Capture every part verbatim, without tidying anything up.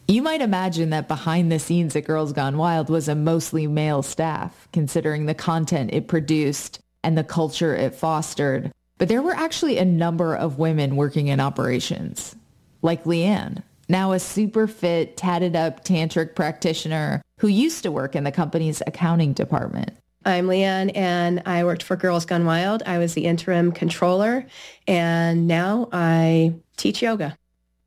You might imagine that behind the scenes at Girls Gone Wild was a mostly male staff, considering the content it produced and the culture it fostered. But there were actually a number of women working in operations, like Leanne, now a super fit, tatted up tantric practitioner who used to work in the company's accounting department. I'm Leanne, and I worked for Girls Gone Wild. I was the interim controller, and now I teach yoga.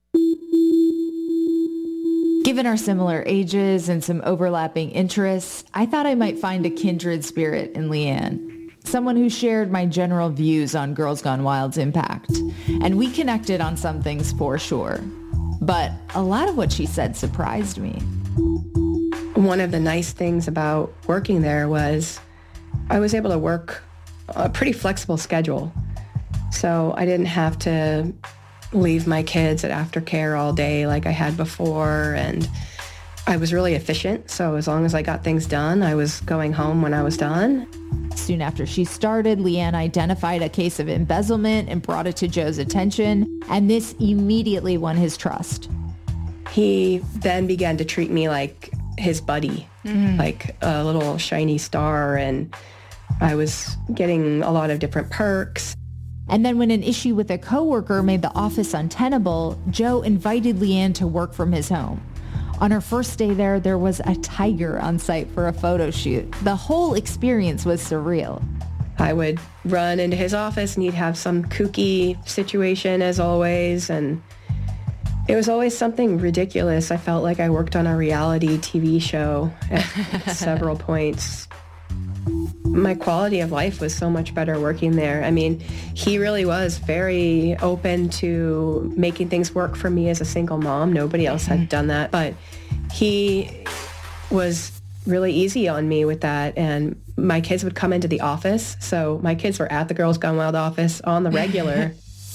Given our similar ages and some overlapping interests, I thought I might find a kindred spirit in Leanne, someone who shared my general views on Girls Gone Wild's impact. And we connected on some things for sure. But a lot of what she said surprised me. One of the nice things about working there was I was able to work a pretty flexible schedule. So I didn't have to leave my kids at aftercare all day like I had before. And I was really efficient. So as long as I got things done, I was going home when I was done. Soon after she started, Leanne identified a case of embezzlement and brought it to Joe's attention. And this immediately won his trust. He then began to treat me like his buddy, mm-hmm. like a little shiny star. And I was getting a lot of different perks. And then when an issue with a coworker made the office untenable, Joe invited Leanne to work from his home. On her first day there, there was a tiger on site for a photo shoot. The whole experience was surreal. I would run into his office and he'd have some kooky situation as always. And it was always something ridiculous. I felt like I worked on a reality T V show at several points. My quality of life was so much better working there. I mean, he really was very open to making things work for me as a single mom. Nobody else had done that, but he was really easy on me with that. And my kids would come into the office. So my kids were at the Girls Gone Wild office on the regular.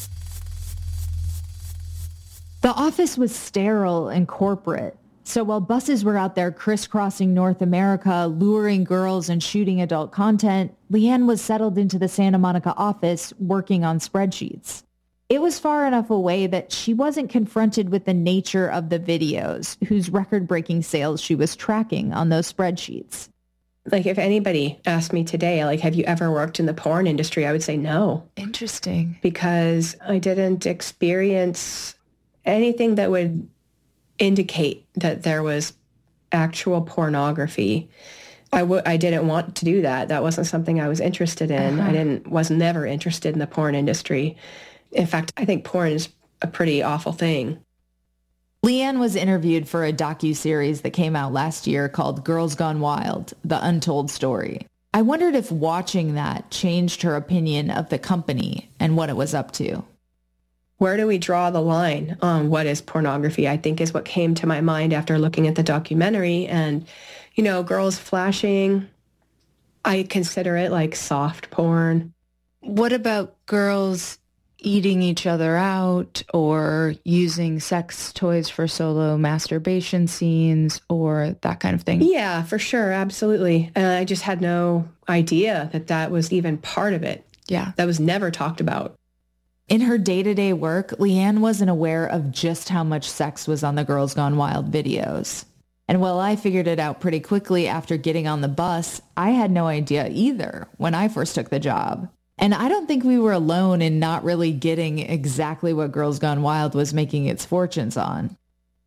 The office was sterile and corporate. So while buses were out there crisscrossing North America, luring girls and shooting adult content, Leanne was settled into the Santa Monica office working on spreadsheets. It was far enough away that she wasn't confronted with the nature of the videos, whose record-breaking sales she was tracking on those spreadsheets. Like if anybody asked me today, like, have you ever worked in the porn industry? I would say no. Interesting. Because I didn't experience anything that would indicate that there was actual pornography. I w- I didn't want to do that. That wasn't something I was interested in. Uh-huh. I didn't was never interested in the porn industry. In fact, I think porn is a pretty awful thing. Leanne was interviewed for a docuseries that came out last year called Girls Gone Wild, The Untold Story. I wondered if watching that changed her opinion of the company and what it was up to. Where do we draw the line on what is pornography? I think is what came to my mind after looking at the documentary. And, you know, girls flashing, I consider it like soft porn. What about girls eating each other out or using sex toys for solo masturbation scenes or that kind of thing? Yeah, for sure. Absolutely. And I just had no idea that that was even part of it. Yeah. That was never talked about. In her day-to-day work, Leanne wasn't aware of just how much sex was on the Girls Gone Wild videos. And while I figured it out pretty quickly after getting on the bus, I had no idea either when I first took the job. And I don't think we were alone in not really getting exactly what Girls Gone Wild was making its fortunes on.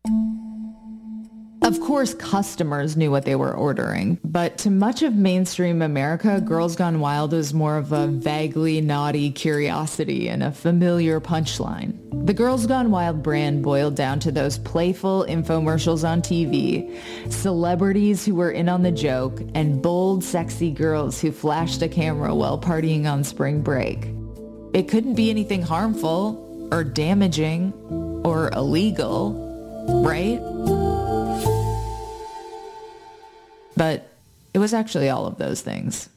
Of course, customers knew what they were ordering, but to much of mainstream America, Girls Gone Wild was more of a vaguely naughty curiosity and a familiar punchline. The Girls Gone Wild brand boiled down to those playful infomercials on T V, celebrities who were in on the joke, and bold, sexy girls who flashed a camera while partying on spring break. It couldn't be anything harmful or damaging or illegal, right? But it was actually all of those things.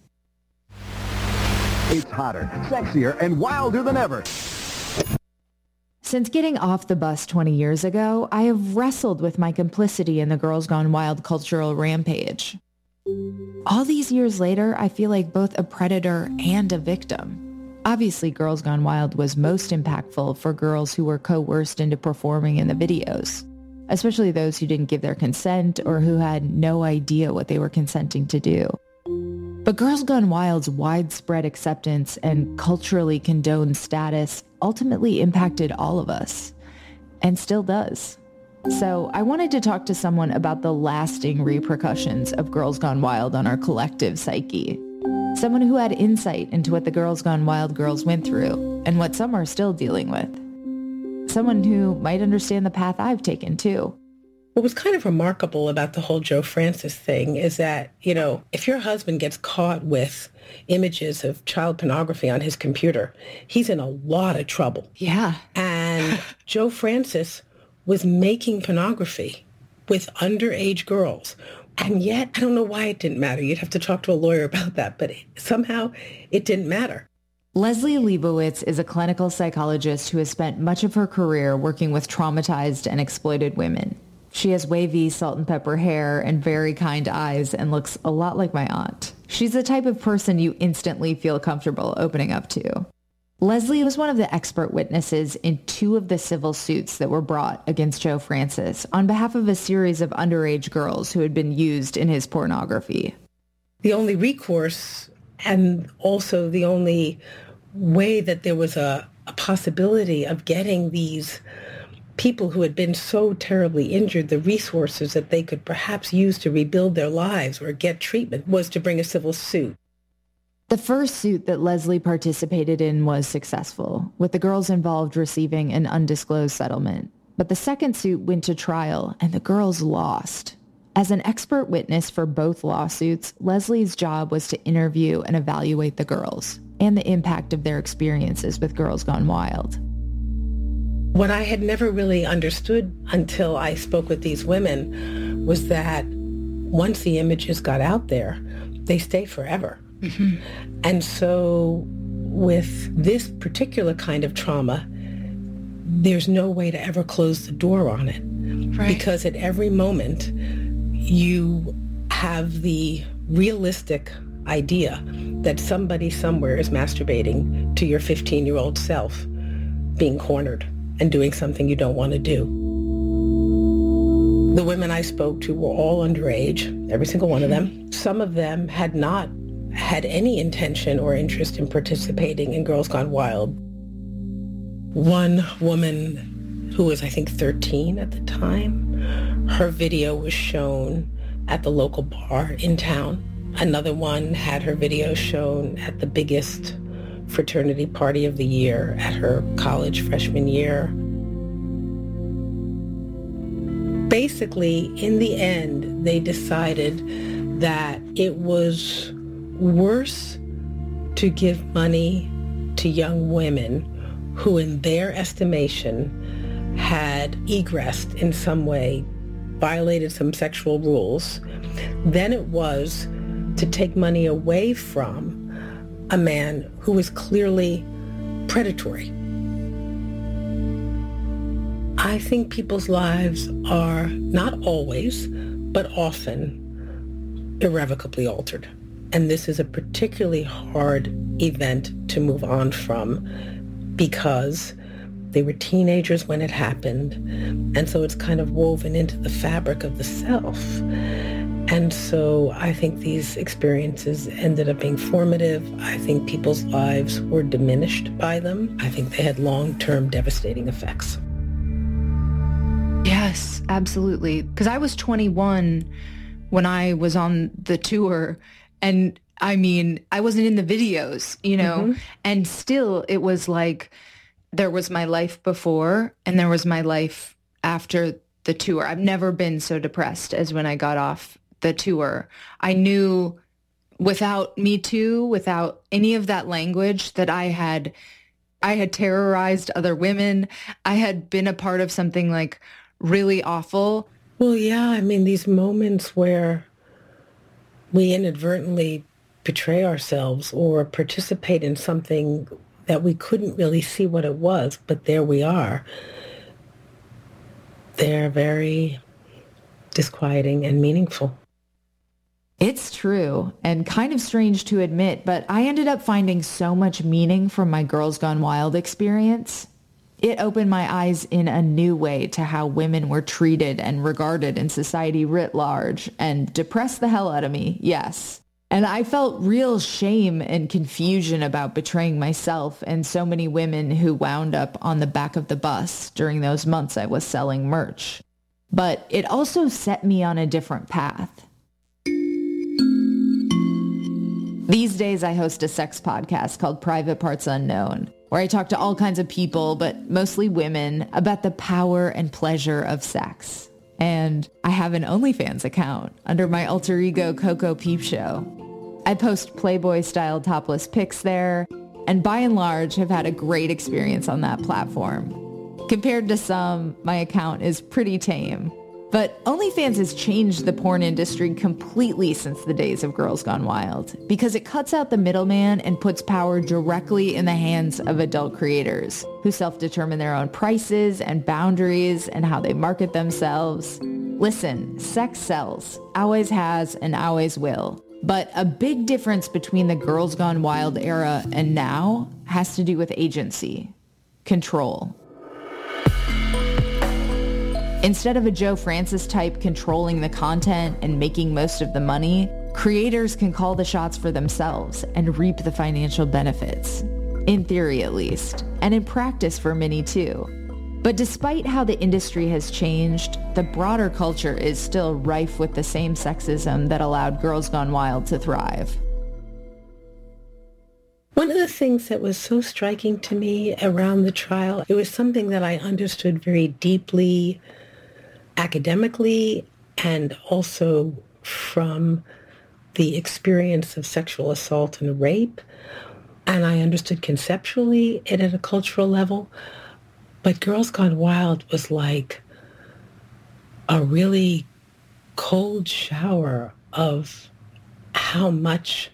It's hotter, sexier, and wilder than ever. Since getting off the bus twenty years ago, I have wrestled with my complicity in the Girls Gone Wild cultural rampage. All these years later, I feel like both a predator and a victim. Obviously, Girls Gone Wild was most impactful for girls who were coerced into performing in the videos. especially those who didn't give their consent or who had no idea what they were consenting to do. But Girls Gone Wild's widespread acceptance and culturally condoned status ultimately impacted all of us, and still does. So I wanted to talk to someone about the lasting repercussions of Girls Gone Wild on our collective psyche. Someone who had insight into what the Girls Gone Wild girls went through and what some are still dealing with. Someone who might understand the path I've taken too. What was kind of remarkable about the whole Joe Francis thing is that, you know, if your husband gets caught with images of child pornography on his computer, he's in a lot of trouble. Yeah. And Joe Francis was making pornography with underage girls. And yet, I don't know why it didn't matter. You'd have to talk to a lawyer about that, but it, somehow it didn't matter. Leslie Leibowitz is a clinical psychologist who has spent much of her career working with traumatized and exploited women. She has wavy salt and pepper hair and very kind eyes and looks a lot like my aunt. She's the type of person you instantly feel comfortable opening up to. Leslie was one of the expert witnesses in two of the civil suits that were brought against Joe Francis on behalf of a series of underage girls who had been used in his pornography. The only recourse and also the only way that there was a, a possibility of getting these people who had been so terribly injured the resources that they could perhaps use to rebuild their lives or get treatment was to bring a civil suit. The first suit that Leslie participated in was successful, with the girls involved receiving an undisclosed settlement. But the second suit went to trial, and the girls lost. As an expert witness for both lawsuits, Leslie's job was to interview and evaluate the girls and the impact of their experiences with Girls Gone Wild. What I had never really understood until I spoke with these women was that once the images got out there, they stay forever. Mm-hmm. And so with this particular kind of trauma, there's no way to ever close the door on it. Right. Because at every moment, you have the realistic idea that somebody somewhere is masturbating to your fifteen-year-old self, being cornered and doing something you don't want to do. The women I spoke to were all underage, every single one of them. Some of them had not had any intention or interest in participating in Girls Gone Wild. One woman who was, I think, thirteen at the time, her video was shown at the local bar in town. Another one had her video shown at the biggest fraternity party of the year at her college freshman year. Basically, in the end, they decided that it was worse to give money to young women who, in their estimation, had egressed in some way, violated some sexual rules, than it was to take money away from a man who was clearly predatory. I think people's lives are not always, but often irrevocably altered. And this is a particularly hard event to move on from because they were teenagers when it happened. And so it's kind of woven into the fabric of the self. And so I think these experiences ended up being formative. I think people's lives were diminished by them. I think they had long-term devastating effects. Yes, absolutely. Because I was twenty-one when I was on the tour. And I mean, I wasn't in the videos, you know, mm-hmm. and still it was like there was my life before and there was my life after the tour. I've never been so depressed as when I got off the tour. I knew without Me Too, without any of that language, that I had, I had terrorized other women. I had been a part of something like really awful. Well, yeah, I mean, these moments where we inadvertently betray ourselves or participate in something that we couldn't really see what it was, but there we are. They're very disquieting and meaningful. It's true and kind of strange to admit, but I ended up finding so much meaning from my Girls Gone Wild experience. It opened my eyes in a new way to how women were treated and regarded in society writ large, and depressed the hell out of me, yes. And I felt real shame and confusion about betraying myself and so many women who wound up on the back of the bus during those months I was selling merch. But it also set me on a different path. These days, I host a sex podcast called Private Parts Unknown, where I talk to all kinds of people, but mostly women, about the power and pleasure of sex. And I have an OnlyFans account under my alter ego Coco Peep Show. I post Playboy-style topless pics there, and by and large have had a great experience on that platform. Compared to some, my account is pretty tame. But OnlyFans has changed the porn industry completely since the days of Girls Gone Wild, because it cuts out the middleman and puts power directly in the hands of adult creators, who self-determine their own prices and boundaries and how they market themselves. Listen, sex sells, always has and always will. But a big difference between the Girls Gone Wild era and now has to do with agency, control. Instead of a Joe Francis type controlling the content and making most of the money, creators can call the shots for themselves and reap the financial benefits. In theory, at least, and in practice for many too. But despite how the industry has changed, the broader culture is still rife with the same sexism that allowed Girls Gone Wild to thrive. One of the things that was so striking to me around the trial, it was something that I understood very deeply academically and also from the experience of sexual assault and rape. And I understood conceptually it at a cultural level. But Girls Gone Wild was like a really cold shower of how much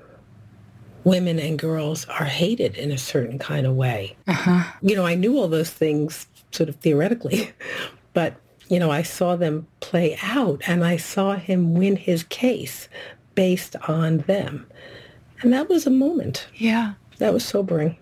women and girls are hated in a certain kind of way. Uh-huh. You know, I knew all those things sort of theoretically, but, you know, I saw them play out and I saw him win his case based on them. And that was a moment. Yeah. That was sobering.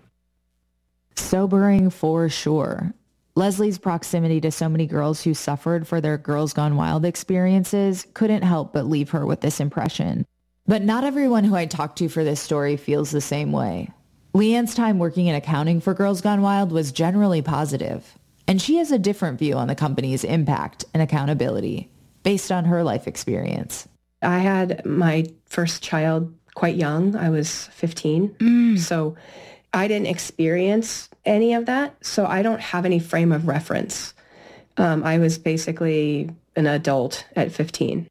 Sobering for sure. Leslie's proximity to so many girls who suffered for their Girls Gone Wild experiences couldn't help but leave her with this impression. But not everyone who I talked to for this story feels the same way. Leanne's time working in accounting for Girls Gone Wild was generally positive, and she has a different view on the company's impact and accountability based on her life experience. I had my first child quite young. I was fifteen. Mm. So I didn't experience any of that. So I don't have any frame of reference. Um, I was basically an adult at fifteen.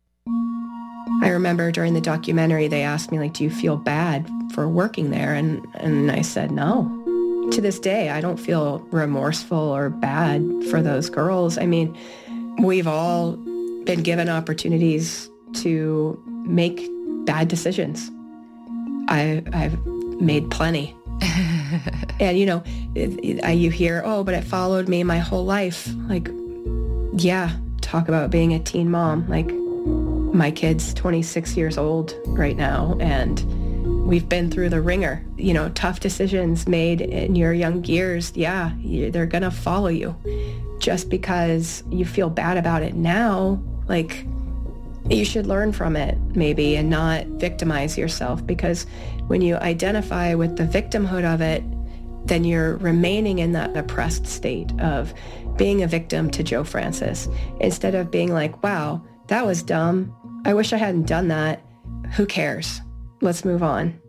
I remember during the documentary, they asked me, like, do you feel bad for working there? And, and I said, no. To this day, I don't feel remorseful or bad for those girls. I mean, we've all been given opportunities to make bad decisions. I, I've made plenty. And, you know, it, it, you hear, oh, but it followed me my whole life. Like, yeah, talk about being a teen mom. Like, my kid's twenty-six years old right now, and we've been through the ringer. You know, tough decisions made in your young years, yeah, you, they're going to follow you. Just because you feel bad about it now, like, you should learn from it, maybe, and not victimize yourself, because when you identify with the victimhood of it, then you're remaining in that oppressed state of being a victim to Joe Francis, instead of being like, wow, that was dumb. I wish I hadn't done that. Who cares? Let's move on.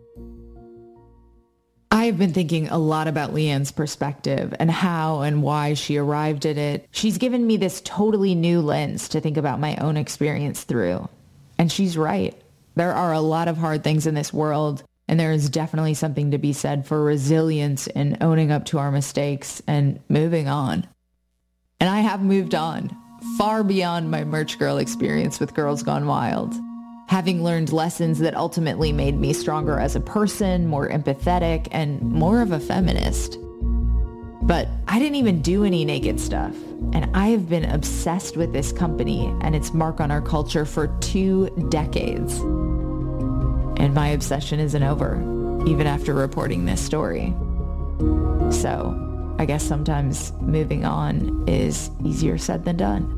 I've been thinking a lot about Leanne's perspective and how and why she arrived at it. She's given me this totally new lens to think about my own experience through. And she's right. There are a lot of hard things in this world, and there is definitely something to be said for resilience and owning up to our mistakes and moving on. And I have moved on, far beyond my merch girl experience with Girls Gone Wild, having learned lessons that ultimately made me stronger as a person, more empathetic, and more of a feminist. But I didn't even do any naked stuff, and I have been obsessed with this company and its mark on our culture for two decades. And my obsession isn't over, even after reporting this story. So, I guess sometimes moving on is easier said than done.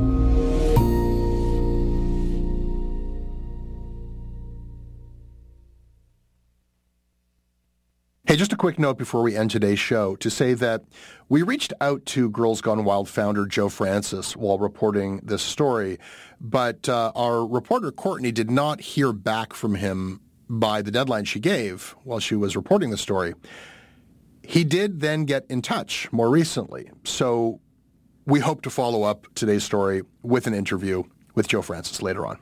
Hey, just a quick note before we end today's show to say that we reached out to Girls Gone Wild founder Joe Francis while reporting this story, but uh, our reporter Courtney did not hear back from him by the deadline she gave while she was reporting the story. He did then get in touch more recently, so we hope to follow up today's story with an interview with Joe Francis later on.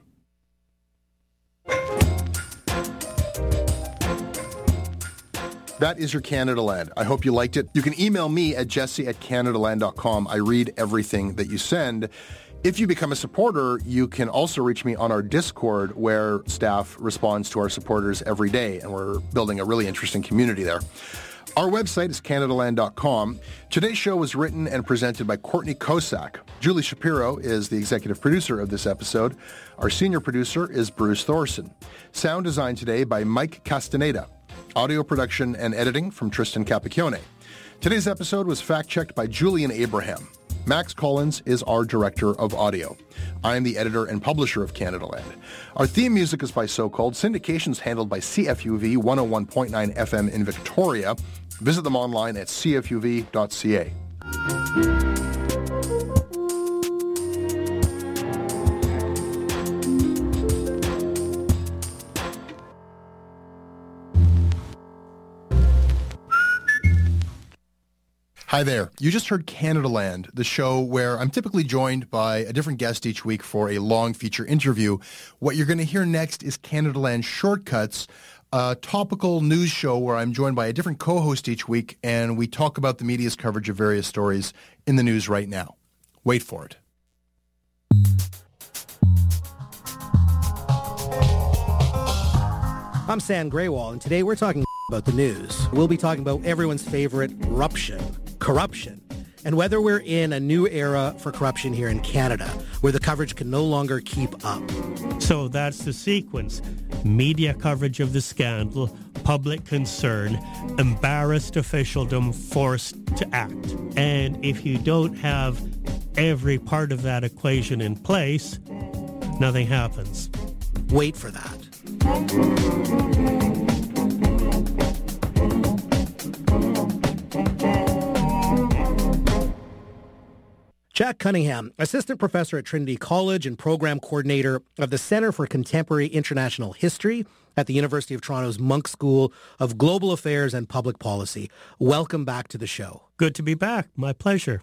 That is your Canada Land. I hope you liked it. You can email me at jesse at canadaland dot com. I read everything that you send. If you become a supporter, you can also reach me on our Discord, where staff responds to our supporters every day, and we're building a really interesting community there. Our website is canadaland dot com. Today's show was written and presented by Courtney Kosak. Julie Shapiro is the executive producer of this episode. Our senior producer is Bruce Thorson. Sound design today by Mike Castaneda. Audio production and editing from Tristan Capacchione. Today's episode was fact-checked by Julian Abraham. Max Collins is our director of audio. I am the editor and publisher of Canada Land. Our theme music is by So Called. Syndication's handled by C F U V one oh one point nine F M in Victoria. Visit them online at c f u v dot c a. Hi there. You just heard Canada Land, the show where I'm typically joined by a different guest each week for a long feature interview. What you're going to hear next is Canada Land Shortcuts, a topical news show where I'm joined by a different co-host each week, and we talk about the media's coverage of various stories in the news right now. Wait for it. I'm Sam Graywall, and today we're talking about the news. We'll be talking about everyone's favorite corruption, corruption, and whether we're in a new era for corruption here in Canada, where the coverage can no longer keep up. So that's the sequence. Media coverage of the scandal, public concern, embarrassed officialdom forced to act. And if you don't have every part of that equation in place, nothing happens. Wait for that. Jack Cunningham, assistant professor at Trinity College and program coordinator of the Centre for Contemporary International History at the University of Toronto's Munk School of Global Affairs and Public Policy. Welcome back to the show. Good to be back. My pleasure.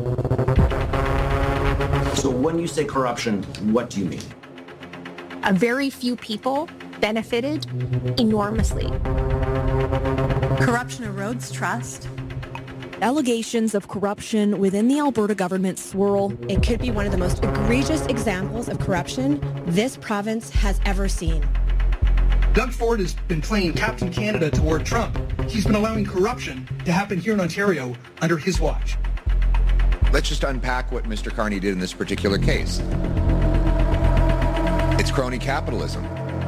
So when you say corruption, what do you mean? A very few people benefited enormously. Corruption erodes trust. Allegations of corruption within the Alberta government swirl. It could be one of the most egregious examples of corruption this province has ever seen. Doug Ford has been playing Captain Canada toward Trump. He's been allowing corruption to happen here in Ontario under his watch. Let's just unpack what Mister Carney did in this particular case. It's crony capitalism.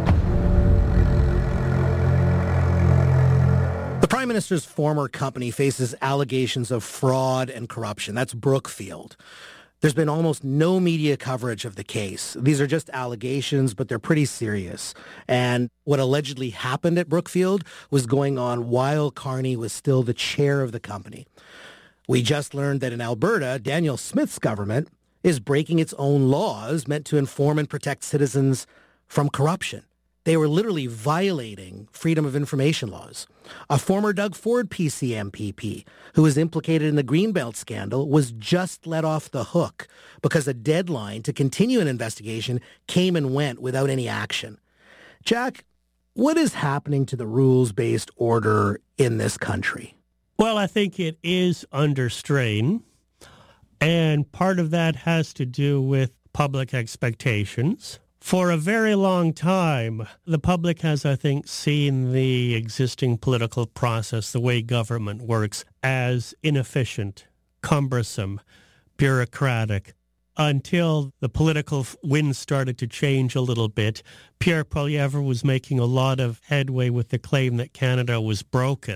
The Prime Minister's former company faces allegations of fraud and corruption. That's Brookfield. There's been almost no media coverage of the case. These are just allegations, but they're pretty serious. And what allegedly happened at Brookfield was going on while Carney was still the chair of the company. We just learned that in Alberta, Daniel Smith's government is breaking its own laws meant to inform and protect citizens from corruption. They were literally violating freedom of information laws. A former Doug Ford P C M P P who was implicated in the Greenbelt scandal was just let off the hook because a deadline to continue an investigation came and went without any action. Jack, what is happening to the rules-based order in this country? Well, I think it is under strain, and part of that has to do with public expectations. For a very long time, the public has, I think, seen the existing political process, the way government works, as inefficient, cumbersome, bureaucratic, until the political wind started to change a little bit. Pierre Poilievre was making a lot of headway with the claim that Canada was broken.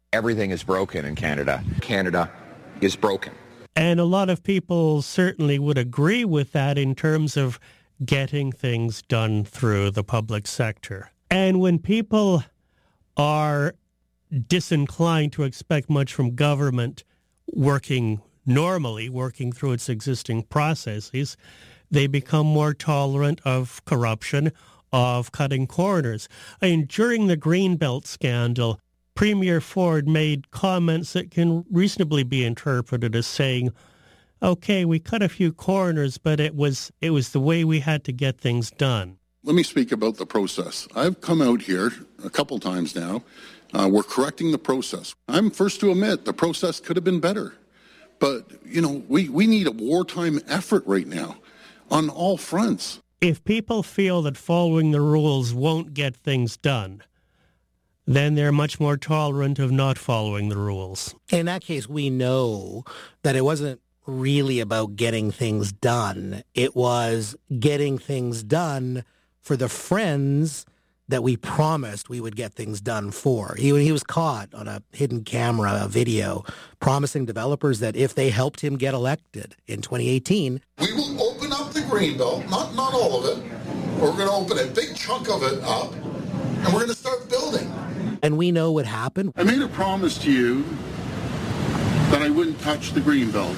Everything is broken in Canada. Canada is broken. And a lot of people certainly would agree with that in terms of getting things done through the public sector. And when people are disinclined to expect much from government working normally, working through its existing processes, they become more tolerant of corruption, of cutting corners. I mean, during the Greenbelt scandal, Premier Ford made comments that can reasonably be interpreted as saying, okay, we cut a few corners, but it was it was the way we had to get things done. Let me speak about the process. I've come out here a couple times now. Uh, we're correcting the process. I'm first to admit the process could have been better. But, you know, we, we need a wartime effort right now on all fronts. If people feel that following the rules won't get things done, then they're much more tolerant of not following the rules. In that case, we know that it wasn't really about getting things done. It was getting things done for the friends that we promised we would get things done for. He, he was caught on a hidden camera, a video, promising developers that if they helped him get elected in twenty eighteen... We will open up the Greenbelt, not, not all of it. We're going to open a big chunk of it up, and we're going to start building. And we know what happened. I made a promise to you that I wouldn't touch the Greenbelt.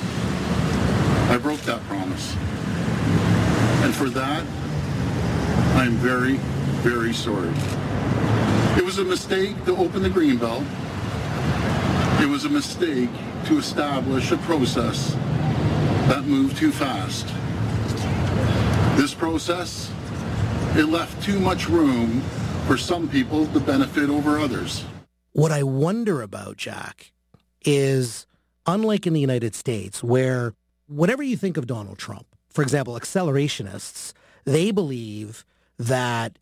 I broke that promise. And for that, I'm very, very sorry. It was a mistake to open the Greenbelt. It was a mistake to establish a process that moved too fast. This process, it left too much room for some people to benefit over others. What I wonder about, Jack, is unlike in the United States, where whatever you think of Donald Trump, for example, accelerationists, they believe that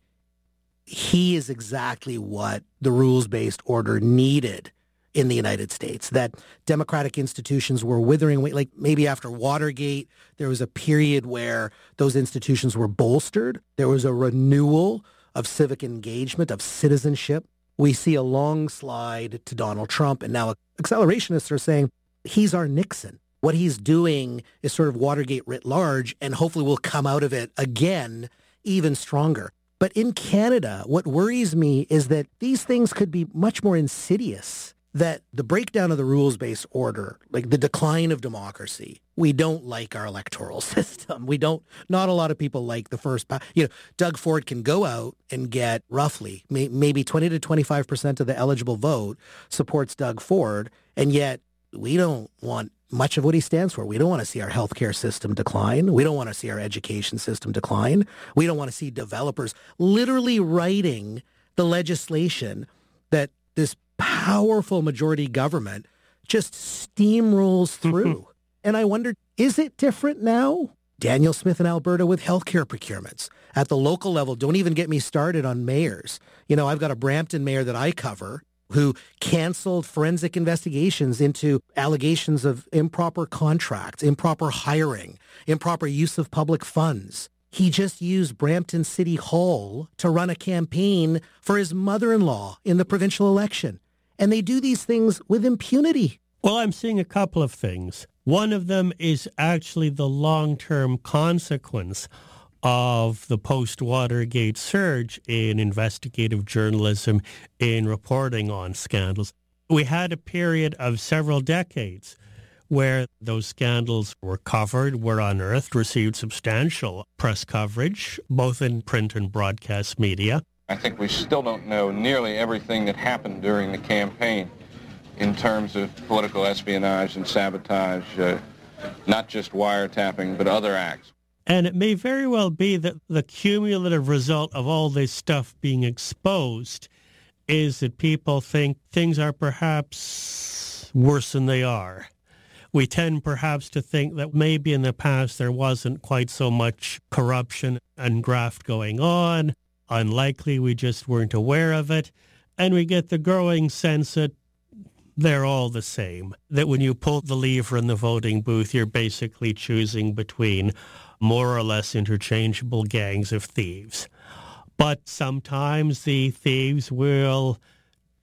he is exactly what the rules-based order needed in the United States, that democratic institutions were withering away. Like maybe after Watergate, there was a period where those institutions were bolstered. There was a renewal of civic engagement, of citizenship. We see a long slide to Donald Trump, and now accelerationists are saying he's our Nixon. What he's doing is sort of Watergate writ large, and hopefully we'll come out of it again even stronger. But in Canada, what worries me is that these things could be much more insidious, that the breakdown of the rules-based order, like the decline of democracy, we don't like our electoral system. We don't, not a lot of people like the first, you know, Doug Ford can go out and get roughly may, maybe twenty to twenty-five percent of the eligible vote supports Doug Ford, and yet we don't want much of what he stands for. We don't want to see our healthcare system decline. We don't want to see our education system decline. We don't want to see developers literally writing the legislation that this powerful majority government just steamrolls through. And I wondered, is it different now? Daniel Smith in Alberta with healthcare procurements. At the local level, don't even get me started on mayors. You know, I've got a Brampton mayor that I cover who canceled forensic investigations into allegations of improper contracts, improper hiring, improper use of public funds. He just used Brampton City Hall to run a campaign for his mother-in-law in the provincial election. And they do these things with impunity. Well, I'm seeing a couple of things. One of them is actually the long-term consequence of the post-Watergate surge in investigative journalism, in reporting on scandals. We had a period of several decades where those scandals were covered, were unearthed, received substantial press coverage, both in print and broadcast media. I think we still don't know nearly everything that happened during the campaign in terms of political espionage and sabotage, uh, not just wiretapping, but other acts. And it may very well be that the cumulative result of all this stuff being exposed is that people think things are perhaps worse than they are. We tend perhaps to think that maybe in the past there wasn't quite so much corruption and graft going on. Unlikely we just weren't aware of it. And we get the growing sense that they're all the same, that when you pull the lever in the voting booth, you're basically choosing between more or less interchangeable gangs of thieves. But sometimes the thieves will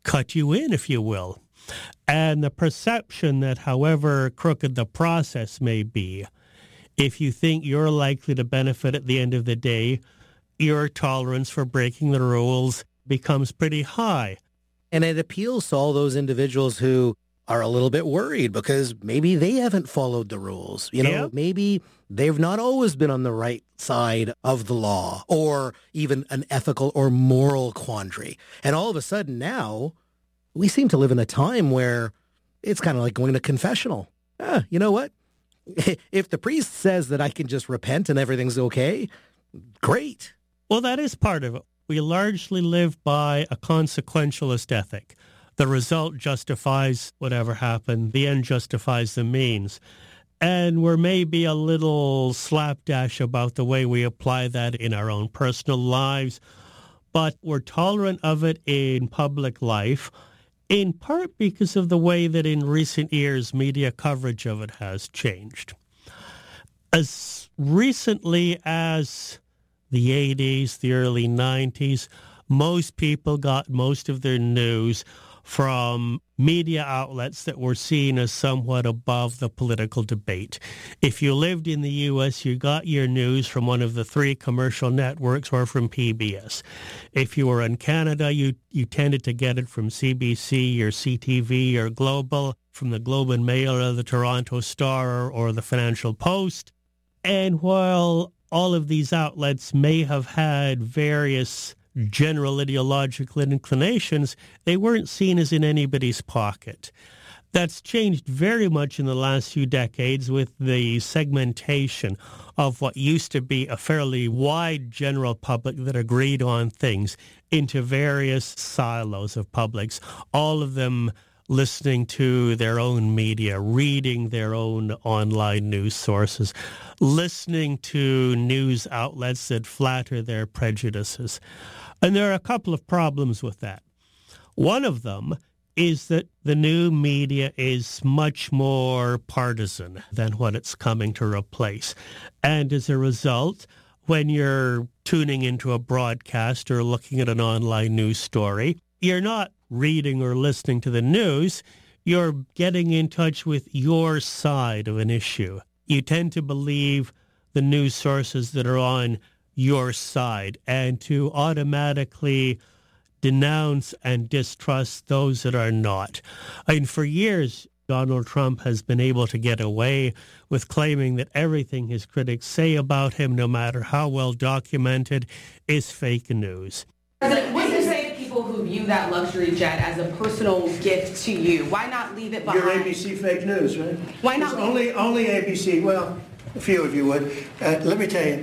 cut you in, if you will. And the perception that however crooked the process may be, if you think you're likely to benefit at the end of the day, your tolerance for breaking the rules becomes pretty high. And it appeals to all those individuals who are a little bit worried because maybe they haven't followed the rules. You know, Yep. maybe they've not always been on the right side of the law or even an ethical or moral quandary. And all of a sudden now, we seem to live in a time where it's kind of like going to confessional. Ah, you know what? If the priest says that I can just repent and everything's okay, great. Well, that is part of it. We largely live by a consequentialist ethic. The result justifies whatever happened. The end justifies the means. And we're maybe a little slapdash about the way we apply that in our own personal lives, but we're tolerant of it in public life, in part because of the way that in recent years media coverage of it has changed. As recently as the eighties, the early nineties, most people got most of their news from media outlets that were seen as somewhat above the political debate. If you lived in the U S, you got your news from one of the three commercial networks or from P B S. If you were in Canada, you, you tended to get it from C B C or C T V or Global, from the Globe and Mail or the Toronto Star or the Financial Post. And while all of these outlets may have had various general ideological inclinations, they weren't seen as in anybody's pocket. That's changed very much in the last few decades with the segmentation of what used to be a fairly wide general public that agreed on things into various silos of publics, all of them listening to their own media, reading their own online news sources, listening to news outlets that flatter their prejudices. And there are a couple of problems with that. One of them is that the new media is much more partisan than what it's coming to replace. And as a result, when you're tuning into a broadcast or looking at an online news story, you're not reading or listening to the news. You're getting in touch with your side of an issue. You tend to believe the news sources that are on your side and to automatically denounce and distrust those that are not. I mean, for years, Donald Trump has been able to get away with claiming that everything his critics say about him, no matter how well documented, is fake news. President, what do you say to people who view that luxury jet as a personal gift to you? Why not leave it behind? You're A B C fake news, right? Why not? It's only, only A B C. Well, a few of you would. Uh, let me tell you,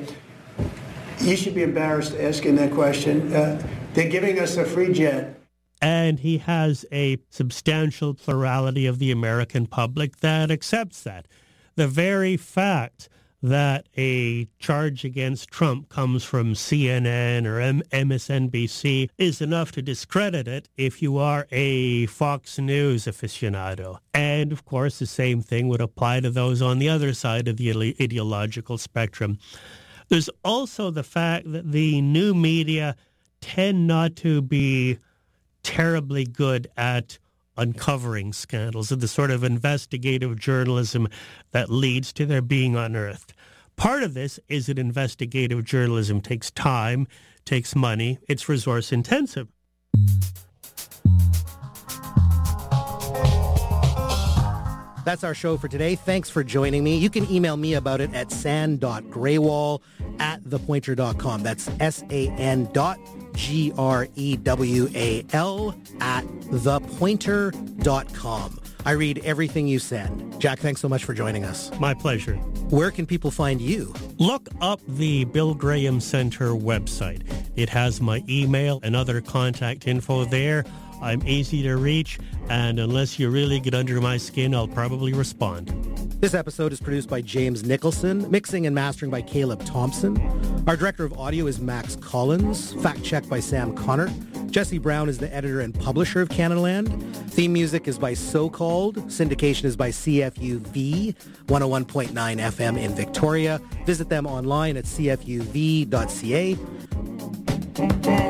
you should be embarrassed asking that question. Uh, they're giving us a free jet. And he has a substantial plurality of the American public that accepts that. The very fact that a charge against Trump comes from C N N or M S N B C is enough to discredit it if you are a Fox News aficionado. And, of course, the same thing would apply to those on the other side of the ideological spectrum. There's also the fact that the new media tend not to be terribly good at uncovering scandals and the sort of investigative journalism that leads to their being unearthed. Part of this is that investigative journalism takes time, takes money, it's resource intensive. That's our show for today. Thanks for joining me. You can email me about it at san.greywall at thepointer dot com. That's S-A-N dot G R E W A L at thepointer dot com. I read everything you send. Jack, thanks so much for joining us. My pleasure. Where can people find you? Look up the Bill Graham Center website. It has my email and other contact info there. I'm easy to reach, and unless you really get under my skin, I'll probably respond. This episode is produced by James Nicholson, mixing and mastering by Caleb Thompson. Our director of audio is Max Collins, fact-checked by Sam Connor. Jesse Brown is the editor and publisher of Canadaland. Theme music is by So Called. Syndication is by C F U V, one oh one point nine F M in Victoria. Visit them online at c f u v dot c a.